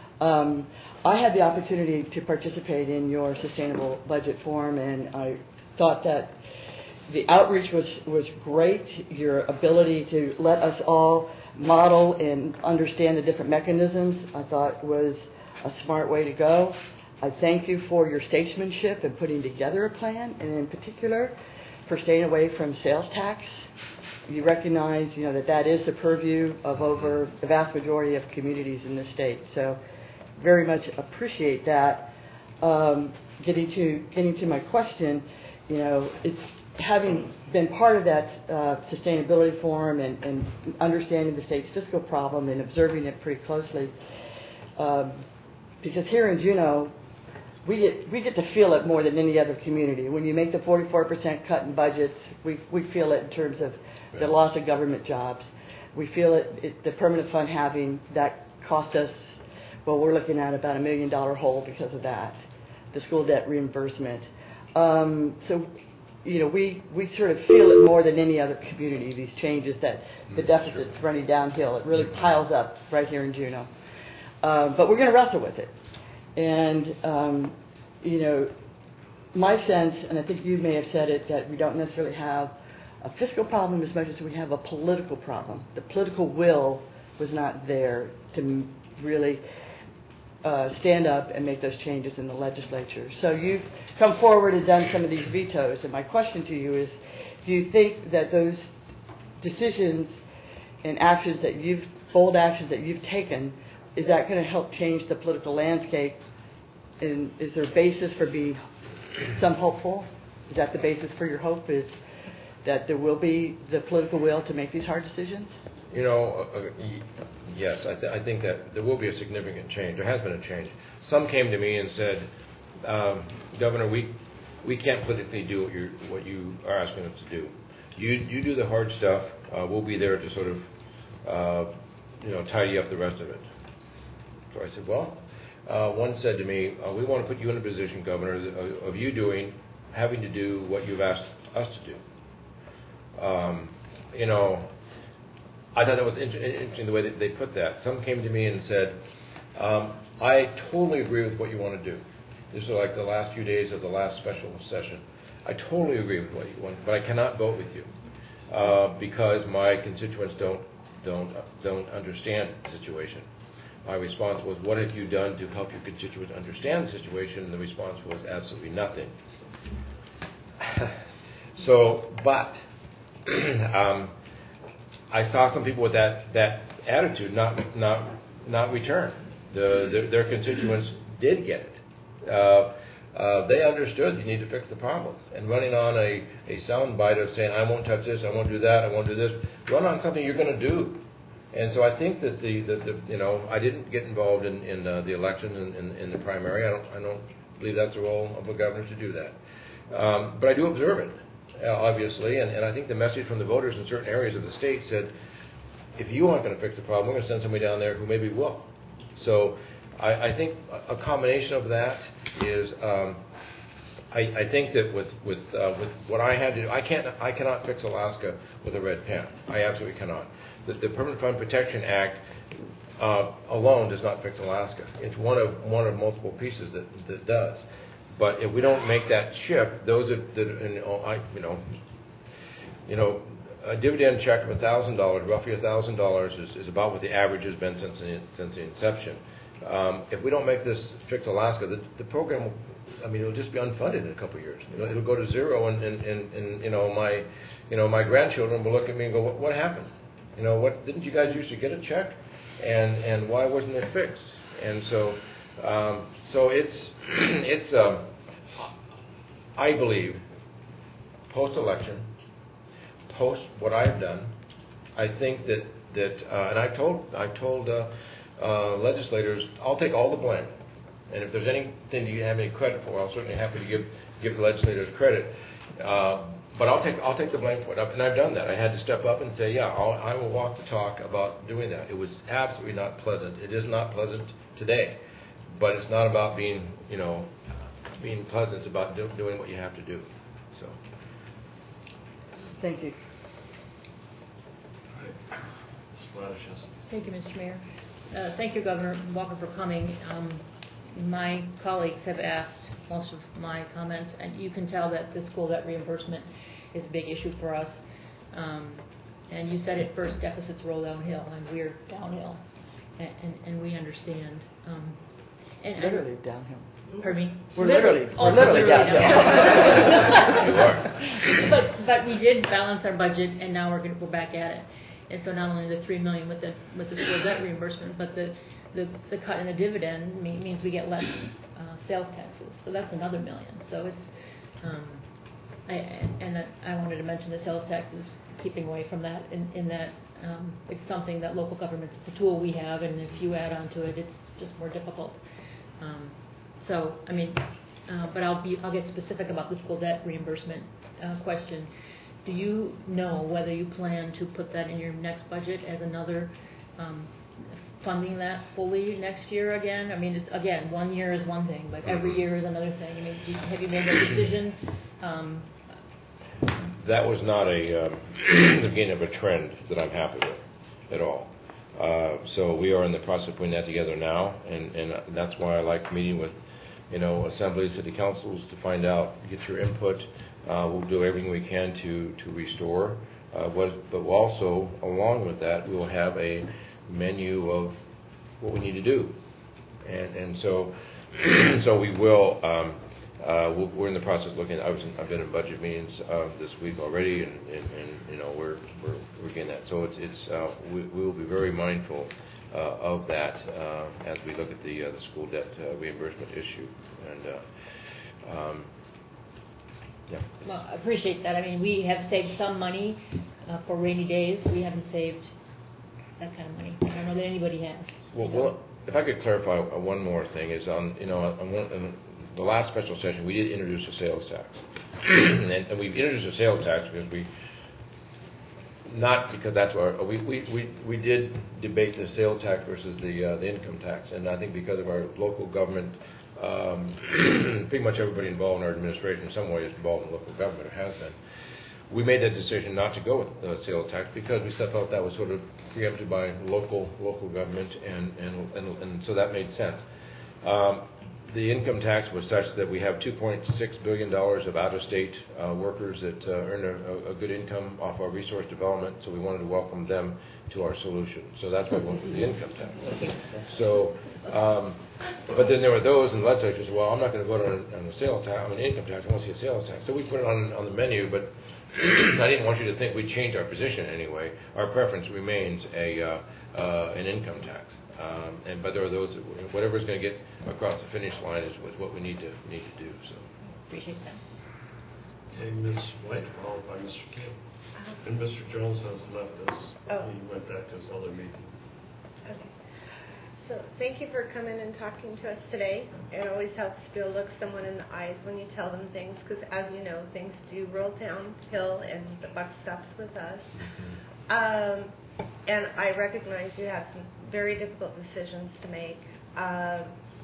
I had the opportunity to participate in your sustainable budget forum, and I thought that the outreach was great. Your ability to let us all model and understand the different mechanisms, I thought was a smart way to go. I thank you for your statesmanship in putting together a plan, and in particular for staying away from sales tax. You recognize, you know, that is the purview of over the vast majority of communities in the state. So, very much appreciate that. Getting to my question, you know, it's having been part of that sustainability forum and understanding the state's fiscal problem and observing it pretty closely, because here in Juneau, we get to feel it more than any other community. When you make the 44% cut in budgets, we feel it in terms of the loss of government jobs. We feel it the permanent fund having that cost us, well, we're looking at about $1 million hole because of that, the school debt reimbursement. So, you know, we sort of feel it more than any other community, these changes, that the deficit's running downhill. It really piles up right here in Juneau. But we're going to wrestle with it. And, you know, my sense, and I think you may have said it, that we don't necessarily have a fiscal problem as much as we have a political problem. The political will was not there to really stand up and make those changes in the legislature. So you've come forward and done some of these vetoes, and my question to you is, do you think that those decisions and actions that bold actions that you've taken, is that going to help change the political landscape? And is there a basis for being some hopeful? Is that the basis for your hope, is that there will be the political will to make these hard decisions? You know, yes, I think that there will be a significant change. There has been a change. Some came to me and said, Governor, we can't politically do what you are asking us to do. You do the hard stuff. We'll be there to sort of, tidy up the rest of it. So I said, well, one said to me, we want to put you in a position, Governor, of you having to do what you've asked us to do. I thought that was interesting the way that they put that. Some came to me and said, I totally agree with what you want to do. This is like the last few days of the last special session. I totally agree with what you want, but I cannot vote with you because my constituents don't understand the situation. My response was, what have you done to help your constituents understand the situation? And the response was absolutely nothing. But I saw some people with that attitude not return. Their constituents did get it. they understood you need to fix the problem. And running on a soundbite of saying, I won't touch this, I won't do that, I won't do this, run on something you're going to do. And so I think that I didn't get involved in the election in the primary. I don't believe that's the role of a governor to do that. But I do observe it, obviously, and I think the message from the voters in certain areas of the state said, if you aren't going to fix the problem, we're going to send somebody down there who maybe will. So I think a combination of that is, I think that with what I had to do, I cannot fix Alaska with a red pen. I absolutely cannot. The Permanent Fund Protection Act alone does not fix Alaska. It's one of multiple pieces that does. But if we don't make that shift, those a dividend check of $1,000, roughly $1,000, is about what the average has been since the inception. If we don't make this fix Alaska, the program, it'll just be unfunded in a couple of years. It'll go to zero, and my grandchildren will look at me and go, what happened? What didn't you guys used to get a check, and why wasn't it fixed? And so it's I believe post-election, post what I've done, I think that and I told legislators, I'll take all the blame, and if there's anything you have any credit for, I'll certainly happy to give the legislators credit. But I'll take the blame for it, and I've done that. I had to step up and say, yeah, I will walk the talk about doing that. It was absolutely not pleasant. It is not pleasant today, but it's not about being pleasant. It's about doing what you have to do. So, Thank you. Thank you, Mr. Mayor. Thank you, Governor Walker, for coming. My colleagues have asked most of my comments, and you can tell that the school debt reimbursement is a big issue for us. And you said at first deficits roll downhill, and we're downhill, and we understand. Literally downhill. Pardon me? We're literally downhill. But we did balance our budget, and now we're back at it. And so not only the $3 million with the school debt reimbursement, but the cut in the dividend means we get less sales taxes. So that's another $1 million. So it's I wanted to mention the sales taxes, keeping away from that in that it's something that local governments, it's a tool we have, and if you add on to it, it's just more difficult. But I'll get specific about the school debt reimbursement question. Do you know whether you plan to put that in your next budget as another funding that fully next year again? It's again, 1 year is one thing, but every year is another thing. Have you made that decision? that was not the beginning of a trend that I'm happy with at all. So we are in the process of putting that together now, and that's why I like meeting with assemblies, city councils to find out, get your input. We'll do everything we can to restore. But we'll also, along with that, we will have a menu of what we need to do. And so we will. We're in the process of looking. I've been in budget meetings this week already, and we're getting that. So we will be very mindful of that as we look at the school debt reimbursement issue. And yeah. Well, I appreciate that. We have saved some money for rainy days. We haven't saved that kind of money. I don't know that anybody has. Well, if I could clarify one more thing is on the last special session we did introduce a sales tax, and we've introduced a sales tax because we did debate the sales tax versus the income tax, and I think because of our local government. Pretty much everybody involved in our administration in some way is involved in local government or has been. We made that decision not to go with the sales tax because we felt that was sort of preempted by local government, and so that made sense. The income tax was such that we have $2.6 billion of out-of-state workers that earn a good income off our resource development, so we wanted to welcome them to our solution. So that's why we went with the income tax. So, but then there were those in the legislature who said, well, I'm not going to vote on a sales tax, on an income tax, I want to see a sales tax. So we put it on the menu, but I didn't want you to think we'd change our position anyway. Our preference remains an income tax. But there are those, whatever's going to get across the finish line is what we need to do. So. Appreciate that. Okay, Ms. White, followed by Mr. Kane. And Mr. Jones has left us. Oh. He went back to his other meeting. Okay. So thank you for coming and talking to us today. It always helps to be able to look someone in the eyes when you tell them things, because as you know, things do roll downhill and the buck stops with us. And I recognize you have some very difficult decisions to make. I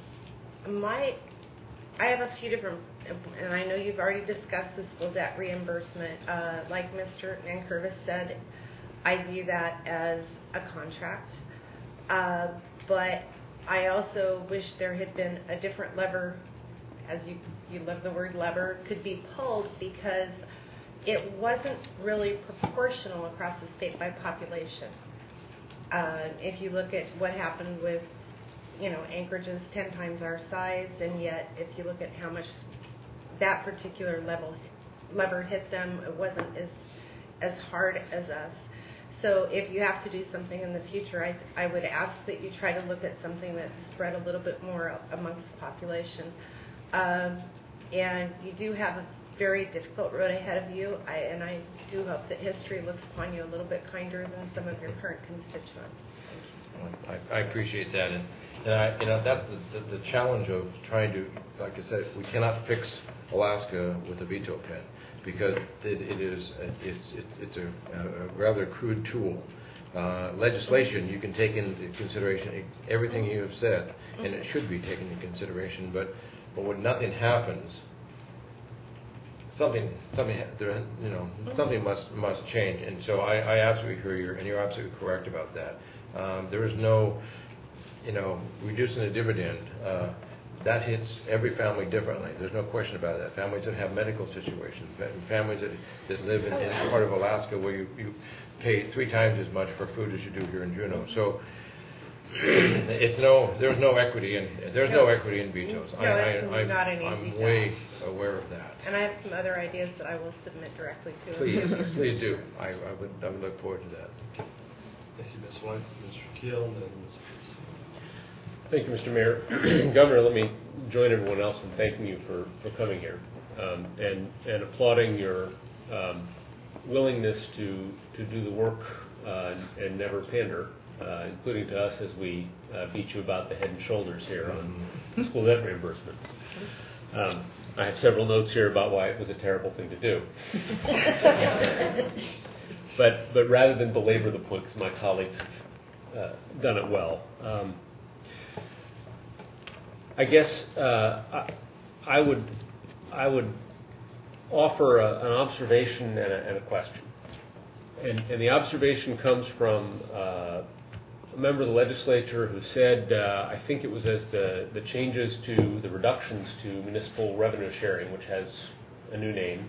have a few different, and I know you've already discussed the school debt reimbursement. Like Mr. Nankervis said, I view that as a contract. But I also wish there had been a different lever, as you love the word lever, could be pulled, because it wasn't really proportional across the state by population. If you look at what happened with, Anchorage is 10 times our size, and yet if you look at how much that particular lever hit them, it wasn't as hard as us. So if you have to do something in the future, I would ask that you try to look at something that's spread a little bit more amongst the population. And you do have a very difficult road ahead of you, and I do hope that history looks upon you a little bit kinder than some of your current constituents. I appreciate that, and that's the challenge of trying to, like I said, we cannot fix Alaska with a veto pen, because it's a rather crude tool. Legislation, you can take into consideration everything you have said, and it should be taken into consideration. But when nothing happens, something must change. And so I absolutely hear you, and you're absolutely correct about that. There is no, reducing the dividend. That hits every family differently. There's no question about that. Families that have medical situations, families that live in a part of Alaska where you pay 3 times as much for food as you do here in Juneau. So there's no equity in vetoes. No, it's not an easy I'm way aware of that. And I have some other ideas that I will submit directly to Please do. I would look forward to that. Thank you, Ms. White, Mr. Keel, and then Ms. Pierce. Thank you, Mr. Mayor. Governor, let me join everyone else in thanking you for coming here and applauding your willingness to do the work and never pander, including to us as we beat you about the head and shoulders here on school debt reimbursement. I have several notes here about why it was a terrible thing to do. But rather than belabor the point, because my colleagues have done it well, I guess I would offer an observation and a question. And the observation comes from a member of the legislature who said, I think it was as the changes to the reductions to municipal revenue sharing, which has a new name,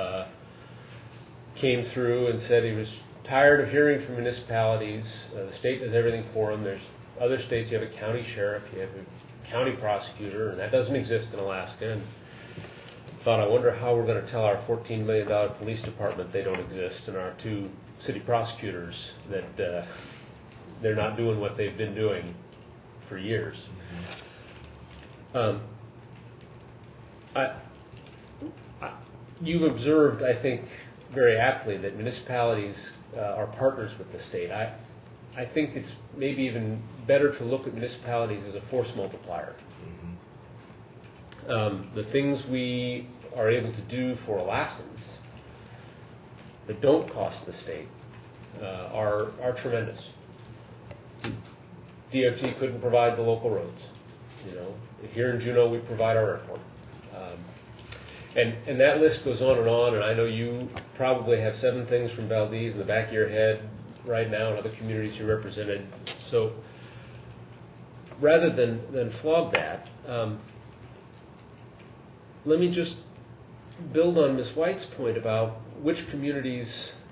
came through and said he was tired of hearing from municipalities. The state does everything for them. There's other states, you have a county sheriff, you have a county prosecutor, and that doesn't exist in Alaska. And thought, I wonder how we're going to tell our $14 million police department they don't exist, and our 2 city prosecutors that they're not doing what they've been doing for years. You've observed, I think, very aptly that municipalities are partners with the state. I think it's maybe even better to look at municipalities as a force multiplier. The things we are able to do for Alaskans that don't cost the state are tremendous. DOT couldn't provide the local roads. Here in Juneau we provide our airport. And that list goes on, and I know you probably have 7 things from Valdez in the back of your head right now, and other communities you represented. So rather than flog that, let me just build on Ms. White's point about which communities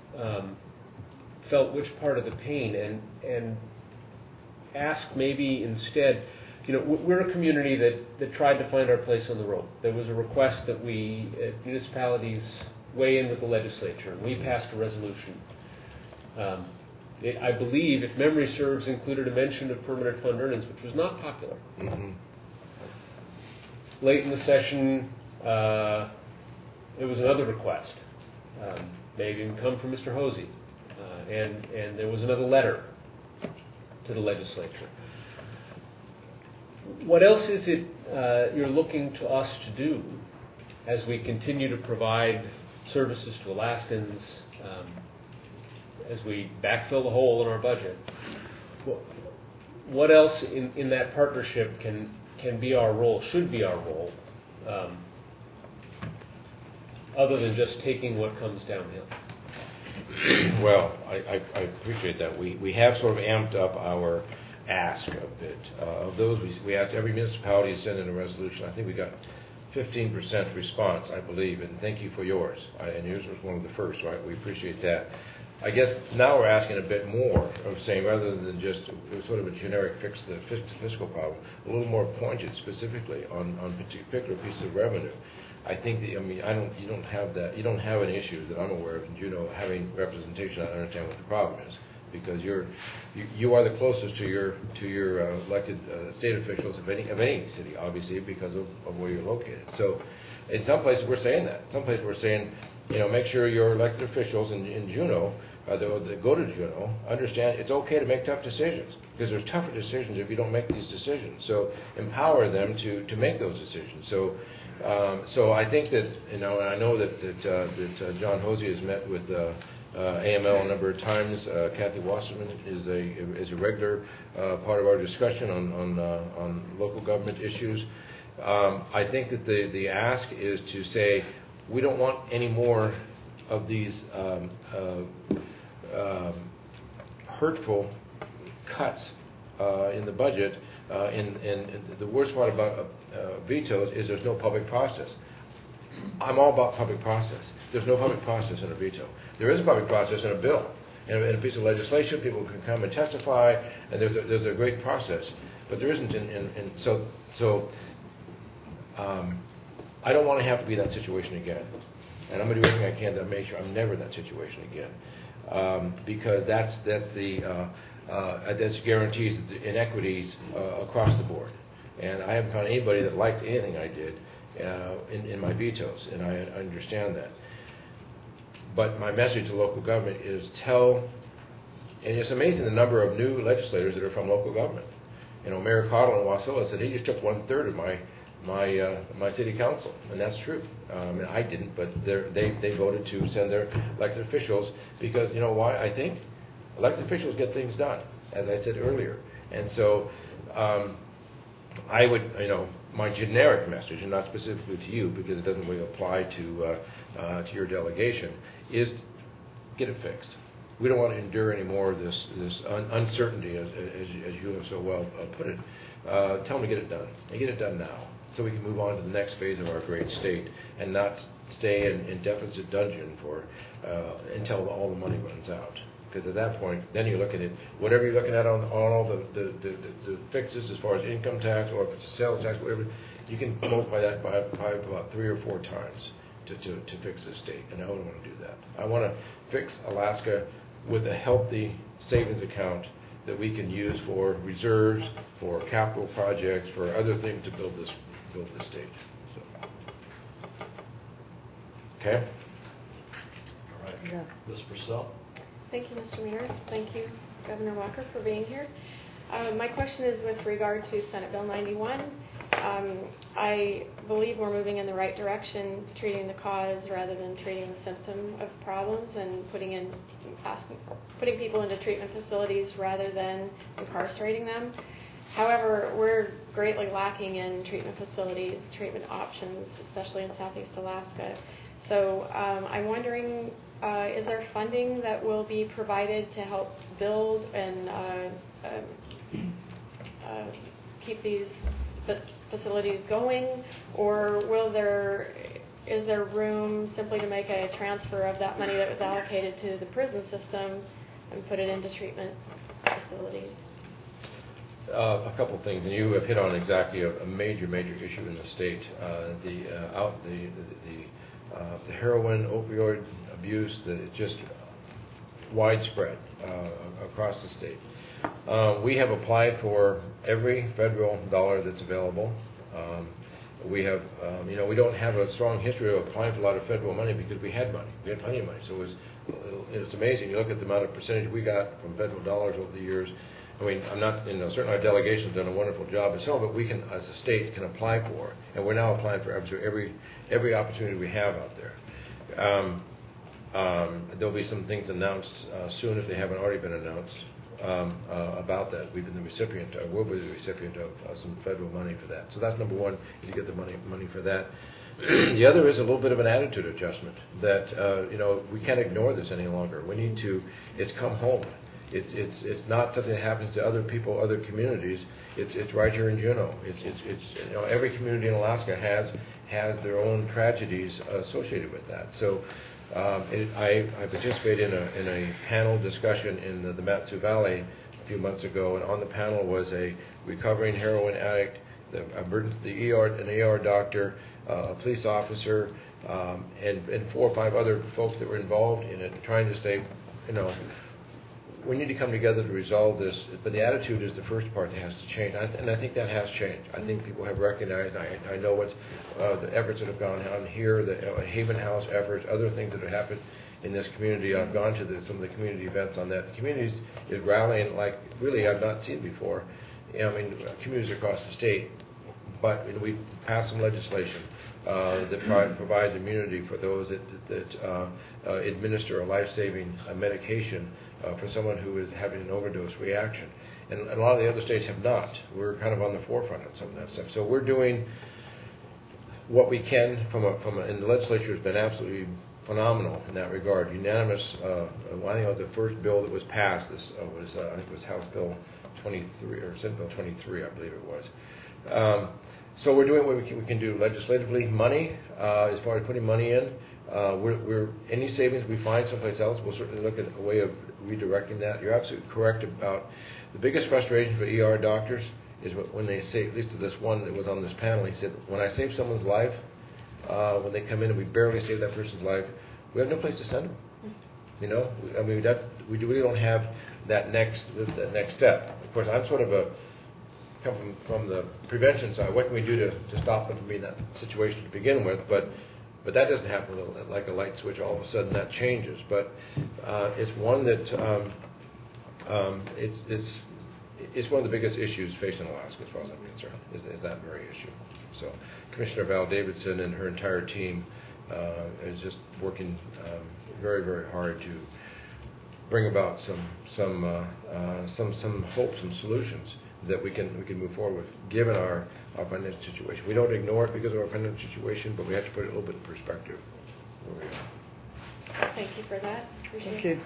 felt which part of the pain, and ask maybe instead, we're a community that tried to find our place on the road. There was a request that we, at municipalities weigh in with the legislature, and we passed a resolution. It, I believe, if memory serves, included a mention of permanent fund earnings, which was not popular. Mm-hmm. Late in the session, there was another request, maybe even come from Mr. Hosey, and there was another letter to the legislature. What else is it you're looking to us to do as we continue to provide services to Alaskans, as we backfill the hole in our budget? What else in that partnership can be our role, should be our role, other than just taking what comes downhill? Well, I appreciate that. We have sort of amped up our ask a bit. Of those, we asked every municipality to send in a resolution. I think we got 15% response, I believe, and thank you for yours. And yours was one of the first, right? We appreciate that. I guess now we're asking a bit more of saying, rather than just sort of a generic fix the fiscal problem, a little more pointed specifically on particular pieces of revenue. I think that, you don't have that. You don't have an issue that I'm aware of, and having representation. I understand what the problem is, because you are the closest to your elected state officials of any city, obviously, because of where you're located. So, in some places we're saying that. Some places we're saying, make sure your elected officials in Juneau, that go to Juneau, understand it's okay to make tough decisions, because there's tougher decisions if you don't make these decisions. So empower them to make those decisions. So I think that, and I know that John Hosey has met with AML a number of times. Kathy Wasserman is a regular part of our discussion on local government issues. I think that the ask is to say we don't want any more of these hurtful cuts in the budget. And the worst part about vetoes is there's no public process. I'm all about public process. There's no public process in a veto. There is a public process in a bill. In a piece of legislation, people can come and testify, and there's a great process. But there isn't I don't want to have to be in that situation again. And I'm going to do everything I can to make sure I'm never in that situation again. Because that guarantees the inequities across the board. And I haven't found anybody that liked anything I did in my vetoes, and I understand that. But my message to local government is and it's amazing the number of new legislators that are from local government. Mayor Cottle in Wasilla said he just took 1/3 of my city council, and that's true. I didn't, but they voted to send their elected officials because, you know why? I think elected officials get things done, as I said earlier. And so I would, my generic message, and not specifically to you because it doesn't really apply to your delegation, is get it fixed. We don't want to endure any more of this uncertainty, as you have so well put it. Tell them to get it done, and get it done now, so we can move on to the next phase of our great state and not stay in deficit dungeon until all the money runs out. Because at that point, then you look at it, whatever you're looking at on all the fixes as far as income tax or if it's sales tax, whatever, you can multiply that by about 3 or 4 times to fix the state. And I don't want to do that. I want to fix Alaska with a healthy savings account that we can use for reserves, for capital projects, for other things to build this state. So. Okay? All right. Yeah. Ms. Purcell. Thank you, Mr. Mayor. Thank you, Governor Walker, for being here. My question is with regard to Senate Bill 91. I believe we're moving in the right direction, treating the cause rather than treating the symptom of problems, and putting people into treatment facilities rather than incarcerating them. However, we're greatly lacking in treatment facilities, treatment options, especially in Southeast Alaska. So I'm wondering, is there funding that will be provided to help build and keep these facilities going, or is there room simply to make a transfer of that money that was allocated to the prison system and put it into treatment facilities? A couple of things, and you have hit on exactly a major issue in the state. The the heroin, opioid abuse, that it's just widespread across the state. We have applied for every federal dollar that's available. We have, we don't have a strong history of applying for a lot of federal money because we had money. We had plenty of money. So it's amazing. You look at the amount of percentage we got from federal dollars over the years. I mean, I'm not, certainly our delegation's done a wonderful job, but some of it we can, as a state, can apply for, and we're now applying for every opportunity we have out there. There'll be some things announced soon if they haven't already been announced about that. We've been the recipient, we'll be the recipient of some federal money for that. So that's number one, is you get the money for that. The other is a little bit of an attitude adjustment that, we can't ignore this any longer. We need to, it's come home. It's not something that happens to other people, other communities. It's right here in Juneau. It's every community in Alaska has their own tragedies associated with that. So I participated in a panel discussion in the Mat-Su Valley a few months ago, and on the panel was a recovering heroin addict, an ER doctor, a police officer, and 4 or 5 other folks that were involved in it, trying to say, we need to come together to resolve this, but the attitude is the first part that has to change, and I think that has changed. I think people have recognized, I know what's the efforts that have gone on here, the Haven House efforts, other things that have happened in this community. I've gone to some of the community events on that. The community is rallying like really I've not seen before. Communities across the state, but we passed some legislation that provides immunity for those that administer a life-saving medication for someone who is having an overdose reaction. And a lot of the other states have not. We're kind of on the forefront of some of that stuff. So we're doing what we can and the legislature has been absolutely phenomenal in that regard. Unanimous, I think it was the first bill that was passed. This I think it was House Bill 23, or Senate Bill 23, I believe it was. So we're doing what we can do legislatively. Money, as far as putting money in, any savings we find someplace else, we'll certainly look at a way of redirecting that. You're absolutely correct about the biggest frustration for ER doctors is when they say, at least to this one that was on this panel, he said, when I save someone's life, when they come in and we barely save that person's life, we have no place to send them. We really don't have that next step. Of course, I'm sort of come from the prevention side. What can we do to stop them from being in that situation to begin with? But that doesn't happen like a light switch. All of a sudden, that changes. But it's one that it's one of the biggest issues facing Alaska, as far as I'm concerned, is that very issue. So Commissioner Val Davidson and her entire team is just working very, very hard to bring about some hope, some solutions that we can move forward with, given our financial situation. We don't ignore it because of our financial situation, but we have to put it a little bit in perspective where we are. Thank you for that. Thank you.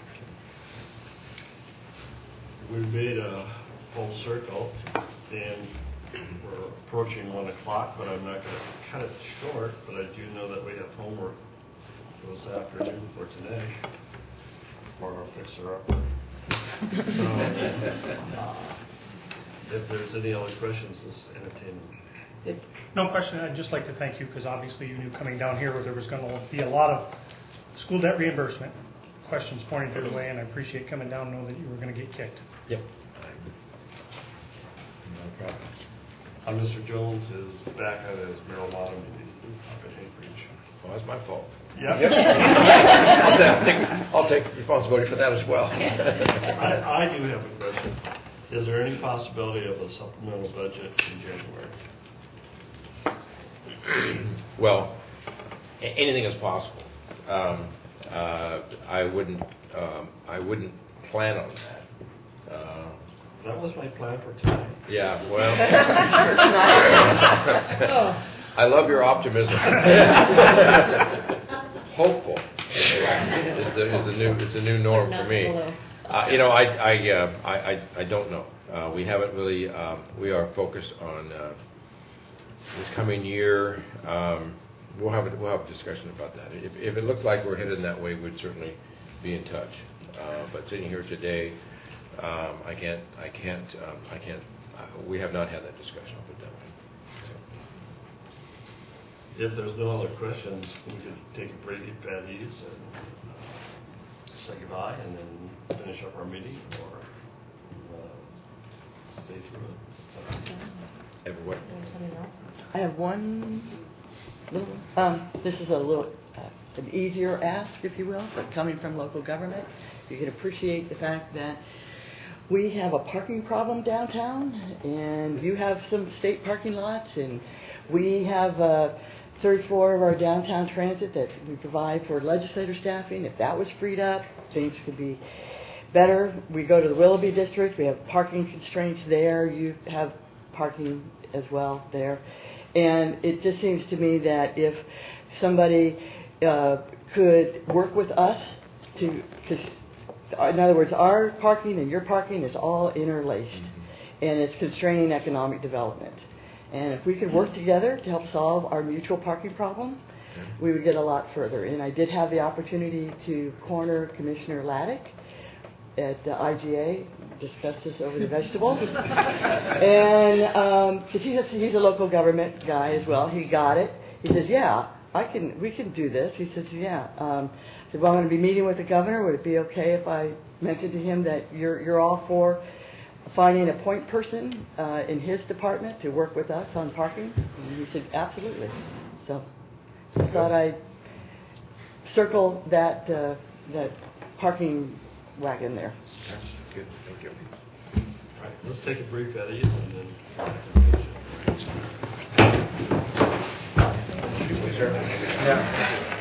We've made a full circle, and we're approaching 1 o'clock, but I'm not going to cut it short, but I do know that we have homework for this afternoon for today for our fixer-upper. So, if there's any other questions, let's entertain them. No question. I'd just like to thank you because obviously you knew coming down here where there was going to be a lot of school debt reimbursement questions pointed your way, and I appreciate coming down knowing that you were going to get kicked. Yep. No problem. Mr. Jones is back at his marijuana meeting up in Anchorage. Well, that's my fault. Yeah. I'll take responsibility for that as well. I do have a question. Is there any possibility of a supplemental budget in January? Well, anything is possible. I wouldn't plan on that. That was my plan for tonight. Yeah, well, I love your optimism. Hopeful is the new norm for me. I don't know. We haven't really. We are focused on this coming year. We'll have a discussion about that. If it looks like we're headed in that way, we'd certainly be in touch. But sitting here today, I can't. We have not had that discussion. I'll put it that way. if there's no other questions, we could take a break at ease and say goodbye and then finish up our meeting or stay through it. Everyone. I have one little, this is a little, an easier ask, if you will, but coming from local government, you can appreciate the fact that we have a parking problem downtown, and you have some state parking lots, and we have a third floor of our downtown transit that we provide for legislator staffing. If that was freed up, things could be better. We go to the Willoughby district, we have parking constraints there, you have parking as well there. And it just seems to me that if somebody could work with us to, because in other words, our parking and your parking is all interlaced, and it's constraining economic development. And if we could work together to help solve our mutual parking problem, we would get a lot further. And I did have the opportunity to corner Commissioner Laddick at IGA, discuss this over the vegetables. And because he's a local government guy as well, he got it. He says, "Yeah, we can do this." He says, "Yeah." I said, "Well, I'm going to be meeting with the governor. Would it be okay if I mentioned to him that you're all for finding a point person in his department to work with us on parking?" And he said, "Absolutely." So I thought I'd circle that parking wagon there. Good, thank you. All right, let's take a brief at ease and then. Yeah.